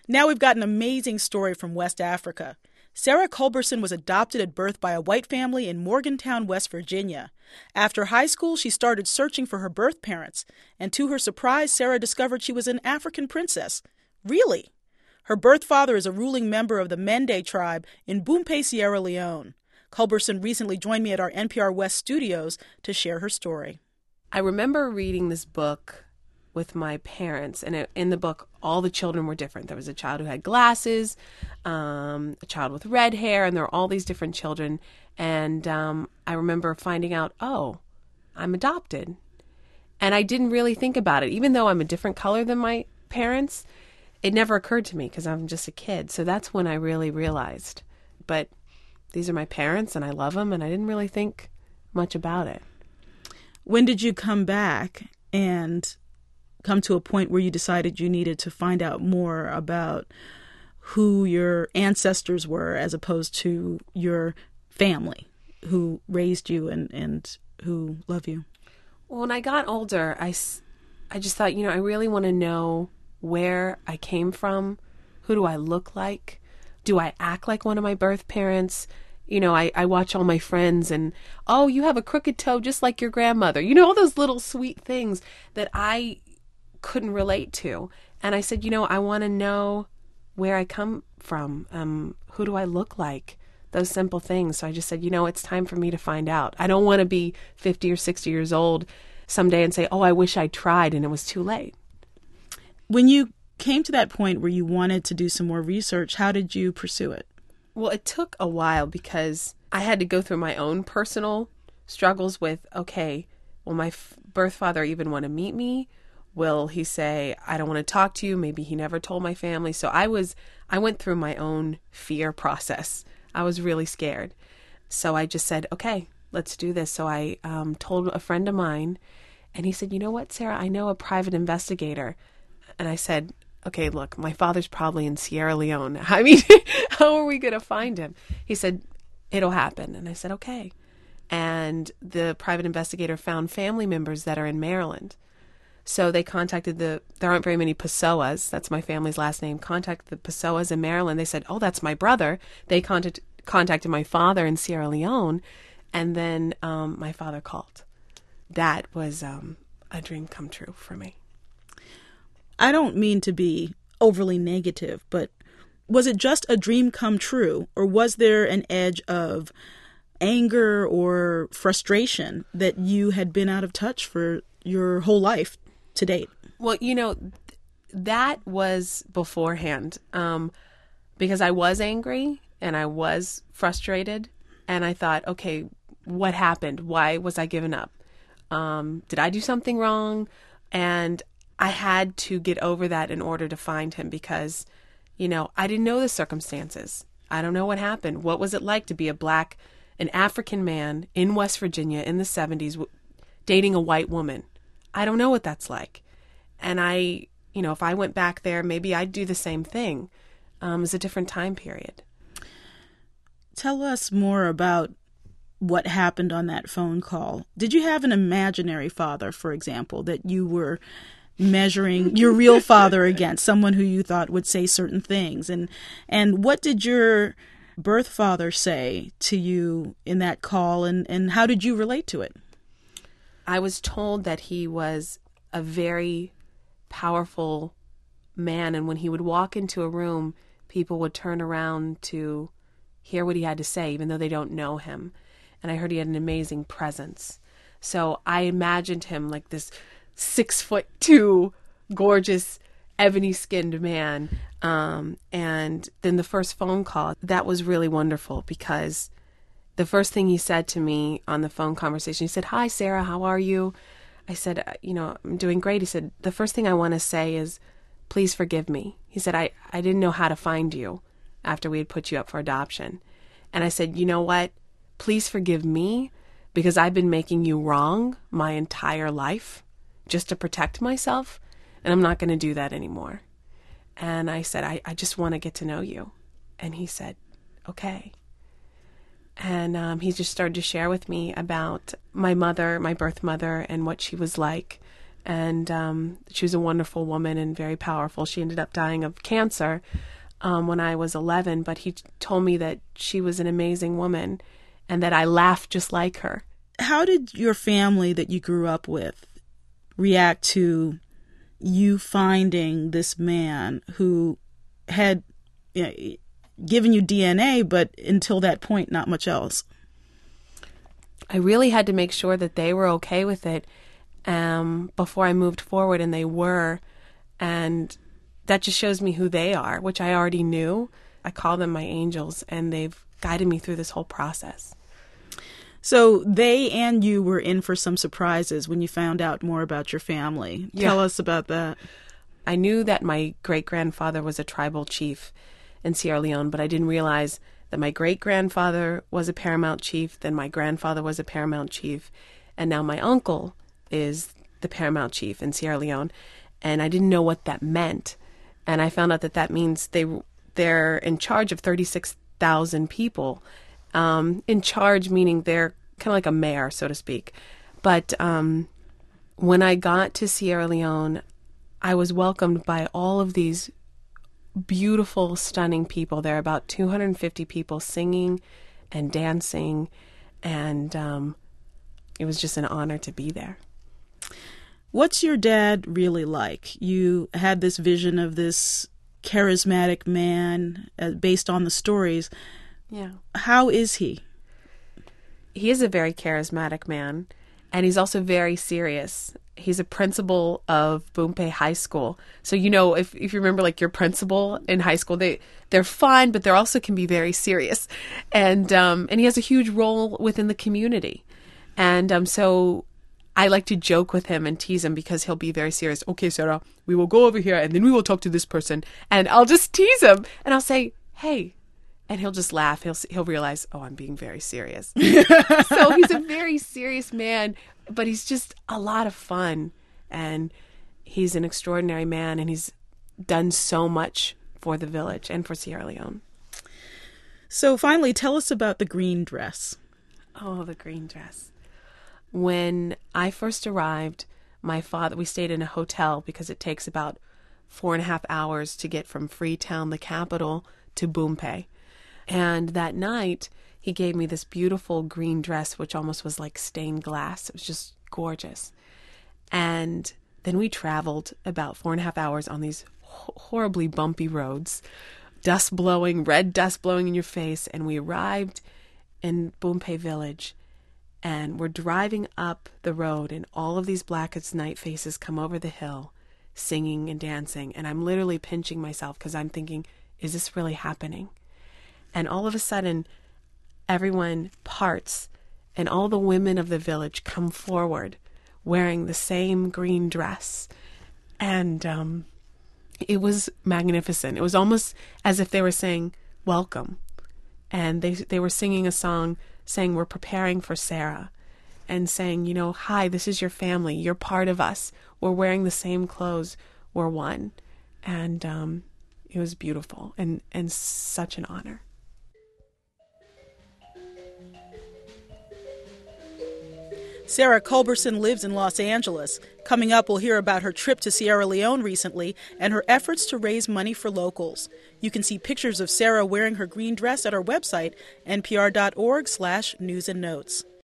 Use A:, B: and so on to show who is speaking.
A: Now we've got an amazing story from West Africa. Sarah Culberson was adopted at birth by a white family in Morgantown, West Virginia. After high school, she started searching for her birth parents, and to her surprise, Sarah discovered she was an African princess. Really? Her birth father is a ruling member of the Mende tribe in Bumpe, Sierra Leone. Culberson recently joined me at our NPR West studios to share her story.
B: I remember reading this book with my parents, and in the book, all the children were different. There was a child who had glasses, a child with red hair, and there were all these different children. And I remember finding out, oh, I'm adopted. And I didn't really think about it. Even though I'm a different color than my parents, it never occurred to me because I'm just a kid. So that's when I really realized. But these are my parents, and I love them, and I didn't really think much about it.
A: When did you come back and come to a point where you decided you needed to find out more about who your ancestors were as opposed to your family who raised you and who love you?
B: Well, when I got older, I just thought, I really want to know where I came from. Who do I look like? Do I act like one of my birth parents? I watch all my friends and, oh, you have a crooked toe just like your grandmother. All those little sweet things that I couldn't relate to. And I said, I want to know where I come from. Who do I look like? Those simple things. So I just said, it's time for me to find out. I don't want to be 50 or 60 years old someday and say, oh, I wish I tried and it was too late.
A: When you came to that point where you wanted to do some more research, how did you pursue it?
B: Well, it took a while because I had to go through my own personal struggles with, okay, will my birth father even want to meet me? Will he say, I don't want to talk to you? Maybe he never told my family. So I went through my own fear process. I was really scared. So I just said, okay, let's do this. So I told a friend of mine, and he said, you know what, Sarah, I know a private investigator. And I said, okay, look, my father's probably in Sierra Leone. I mean, how are we going to find him? He said, it'll happen. And I said, okay. And the private investigator found family members that are in Maryland. So they contacted there aren't very many Pessoas, that's my family's last name, contacted the Pessoas in Maryland. They said, oh, that's my brother. They contacted my father in Sierra Leone, and then my father called. That was a dream come true for me.
A: I don't mean to be overly negative, but was it just a dream come true, or was there an edge of anger or frustration that you had been out of touch for your whole life to date?
B: Well, that was beforehand, because I was angry and I was frustrated, and I thought, okay, what happened? Why was I given up? Did I do something wrong? And I had to get over that in order to find him because, I didn't know the circumstances. I don't know what happened. What was it like to be an African man in West Virginia in the 70s dating a white woman? I don't know what that's like. And if I went back there, maybe I'd do the same thing. It's a different time period.
A: Tell us more about what happened on that phone call. Did you have an imaginary father, for example, that you were measuring your real father against, someone who you thought would say certain things? And what did your birth father say to you in that call, and how did you relate to it?
B: I was told that he was a very powerful man, and when he would walk into a room, people would turn around to hear what he had to say, even though they don't know him. And I heard he had an amazing presence. So I imagined him like this 6'2", gorgeous, ebony-skinned man. And then the first phone call, that was really wonderful because the first thing he said to me on the phone conversation, he said, "Hi, Sarah, how are you?" I said, "I'm doing great." He said, "The first thing I want to say is, please forgive me." He said, I didn't know how to find you after we had put you up for adoption. And I said, you know what? Please forgive me because I've been making you wrong my entire life just to protect myself, and I'm not going to do that anymore. And I said, I just want to get to know you. And he said, okay. And he just started to share with me about my mother, my birth mother, and what she was like. And she was a wonderful woman and very powerful. She ended up dying of cancer when I was 11, but he told me that she was an amazing woman and that I laughed just like her.
A: How did your family that you grew up with react to you finding this man who had given you DNA, but until that point, not much else?
B: I really had to make sure that they were okay with it before I moved forward, and they were. And that just shows me who they are, which I already knew. I call them my angels, and they've guided me through this whole process.
A: So they and you were in for some surprises when you found out more about your family.
B: Yeah.
A: Tell us about that.
B: I knew that my great-grandfather was a tribal chief in Sierra Leone, but I didn't realize that my great-grandfather was a paramount chief, then my grandfather was a paramount chief, and now my uncle is the paramount chief in Sierra Leone. And I didn't know what that meant. And I found out that that means they're in charge of 36,000 people. In charge meaning they're kind of like a mayor, so to speak. But when I got to Sierra Leone, I was welcomed by all of these beautiful, stunning people. There are about 250 people singing and dancing, and it was just an honor to be there.
A: What's your dad really like? You had this vision of this charismatic man based on the stories.
B: Yeah.
A: How is he?
B: He is a very charismatic man, and he's also very serious. He's a principal of Bumpé High School. So, if you remember, like, your principal in high school, they're fun, but they also can be very serious. And he has a huge role within the community. And so I like to joke with him and tease him because he'll be very serious. Okay, Sarah, we will go over here and then we will talk to this person. And I'll just tease him and I'll say, hey. And he'll just laugh. He'll realize, oh, I'm being very serious. So he's a very serious man, but he's just a lot of fun. And he's an extraordinary man, and he's done so much for the village and for Sierra Leone.
A: So finally, tell us about the green dress.
B: Oh, the green dress. When I first arrived, we stayed in a hotel because it takes about 4.5 hours to get from Freetown, the capital, to Bumpé. And that night, he gave me this beautiful green dress, which almost was like stained glass. It was just gorgeous. And then we traveled about 4.5 hours on these horribly bumpy roads, red dust blowing in your face. And we arrived in Bumpé village, and we're driving up the road, and all of these black as night faces come over the hill, singing and dancing. And I'm literally pinching myself because I'm thinking, is this really happening? And all of a sudden, everyone parts, and all the women of the village come forward wearing the same green dress. And it was magnificent. It was almost as if they were saying, welcome. And they were singing a song saying, we're preparing for Sarah. And saying, hi, this is your family. You're part of us. We're wearing the same clothes. We're one. And it was beautiful and such an honor.
A: Sarah Culberson lives in Los Angeles. Coming up, we'll hear about her trip to Sierra Leone recently and her efforts to raise money for locals. You can see pictures of Sarah wearing her green dress at our website, npr.org/news and notes.